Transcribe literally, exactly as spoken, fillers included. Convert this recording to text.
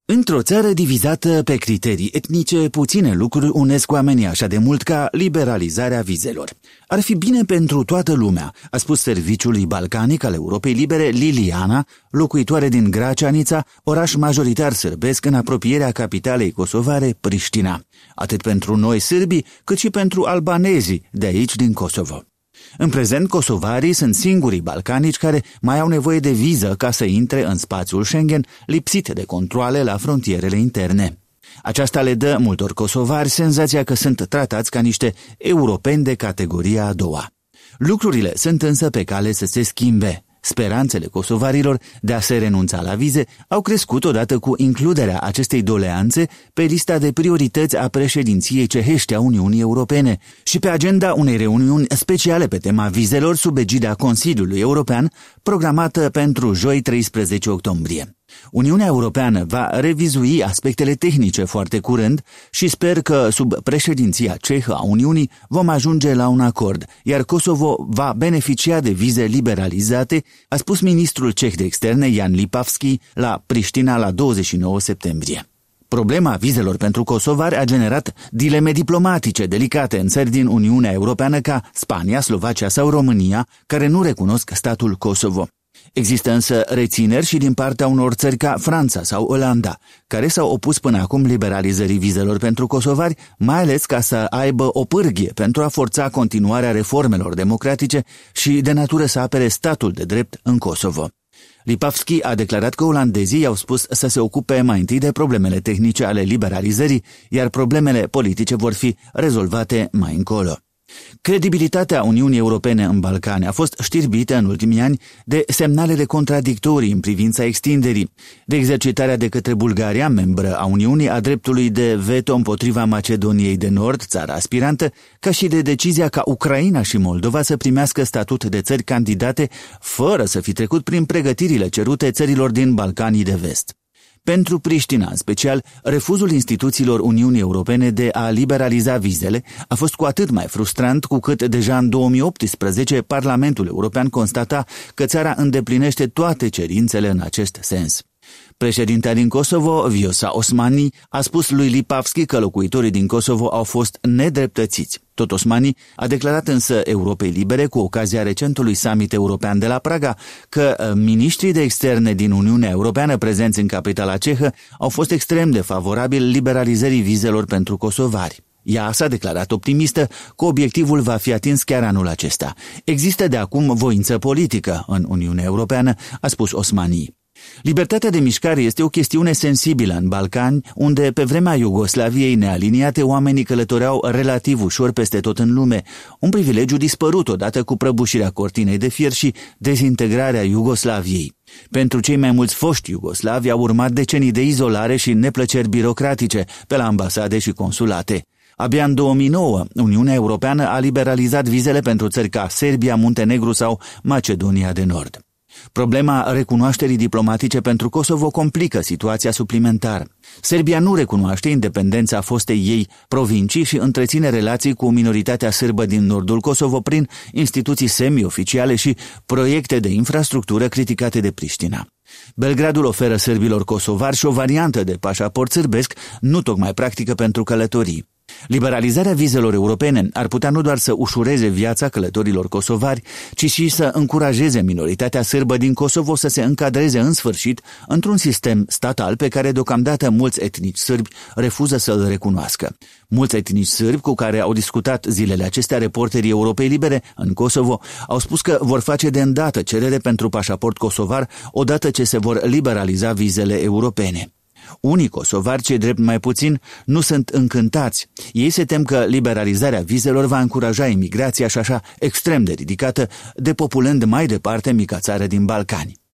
Într-o țară divizată pe criterii etnice, puține lucruri unesc oamenii așa de mult ca liberalizarea vizelor. Ar fi bine pentru toată lumea, a spus serviciului balcanic al Europei Libere Liliana, locuitoare din Gračanica, oraș majoritar sârbesc în apropierea capitalei kosovare, Priștina. Atât pentru noi sârbii, cât și pentru albanezii de aici din Kosovo. În prezent, kosovarii sunt singurii balcanici care mai au nevoie de viză ca să intre în spațiul Schengen, lipsit de controale la frontierele interne. Aceasta le dă multor kosovari senzația că sunt tratați ca niște europeni de categoria a doua. Lucrurile sunt însă pe cale să se schimbe. Speranțele kosovarilor de a se renunța la vize au crescut odată cu includerea acestei doleanțe pe lista de priorități a președinției cehești a Uniunii Europene și pe agenda unei reuniuni speciale pe tema vizelor sub egida Consiliului European, programată pentru joi treisprezece octombrie. Uniunea Europeană va revizui aspectele tehnice foarte curând și sper că sub președinția cehă a Uniunii vom ajunge la un acord, iar Kosovo va beneficia de vize liberalizate, a spus ministrul ceh de externe Jan Lipavský la Priștina la douăzeci și nouă septembrie. Problema vizelor pentru kosovari a generat dileme diplomatice delicate în țări din Uniunea Europeană ca Spania, Slovacia sau România, care nu recunosc statul Kosovo. Există însă rețineri și din partea unor țări ca Franța sau Olanda, care s-au opus până acum liberalizării vizelor pentru kosovari, mai ales ca să aibă o pârghie pentru a forța continuarea reformelor democratice și de natură să apere statul de drept în Kosovo. Lipavský a declarat că olandezii i-au spus să se ocupe mai întâi de problemele tehnice ale liberalizării, iar problemele politice vor fi rezolvate mai încolo. Credibilitatea Uniunii Europene în Balcani a fost știrbită în ultimii ani de semnalele contradictorii în privința extinderii, de exercitarea de către Bulgaria, membră a Uniunii, a dreptului de veto împotriva Macedoniei de Nord, țara aspirantă, ca și de decizia ca Ucraina și Moldova să primească statut de țări candidate fără să fi trecut prin pregătirile cerute țărilor din Balcanii de Vest. Pentru Priștina, în special, refuzul instituțiilor Uniunii Europene de a liberaliza vizele a fost cu atât mai frustrant cu cât deja în două mii optsprezece Parlamentul European constata că țara îndeplinește toate cerințele în acest sens. Președintea din Kosovo, Vjosa Osmani, a spus lui Lipavský că locuitorii din Kosovo au fost nedreptățiți. Tot Osmani a declarat însă Europei Libere cu ocazia recentului summit european de la Praga că miniștrii de externe din Uniunea Europeană prezenți în capitala cehă au fost extrem de favorabili liberalizării vizelor pentru kosovari. Ea s-a declarat optimistă că obiectivul va fi atins chiar anul acesta. Există de acum voință politică în Uniunea Europeană, a spus Osmani. Libertatea de mișcare este o chestiune sensibilă în Balcani, unde pe vremea Iugoslaviei nealiniate oamenii călătoreau relativ ușor peste tot în lume, un privilegiu dispărut odată cu prăbușirea cortinei de fier și dezintegrarea Iugoslaviei. Pentru cei mai mulți foști iugoslavi au urmat decenii de izolare și neplăceri birocratice pe la ambasade și consulate. Abia în două mii nouă, Uniunea Europeană a liberalizat vizele pentru țări ca Serbia, Muntenegru sau Macedonia de Nord. Problema recunoașterii diplomatice pentru Kosovo complică situația suplimentar. Serbia nu recunoaște independența fostei ei provincii și întreține relații cu minoritatea sârbă din nordul Kosovo prin instituții semi-oficiale și proiecte de infrastructură criticate de Priștina. Belgradul oferă sârbilor kosovari și o variantă de pașaport sârbesc, nu tocmai practică pentru călătorii. Liberalizarea vizelor europene ar putea nu doar să ușureze viața călătorilor kosovari, ci și să încurajeze minoritatea sârbă din Kosovo să se încadreze în sfârșit într-un sistem statal pe care deocamdată mulți etnici sârbi refuză să îl recunoască. Mulți etnici sârbi cu care au discutat zilele acestea reporterii Europei Libere în Kosovo au spus că vor face de îndată cerere pentru pașaport kosovar odată ce se vor liberaliza vizele europene. Unii kosovari, cei drept mai puțin, nu sunt încântați. Ei se tem că liberalizarea vizelor va încuraja imigrația și așa extrem de ridicată, depopulând mai departe mica țară din Balcani.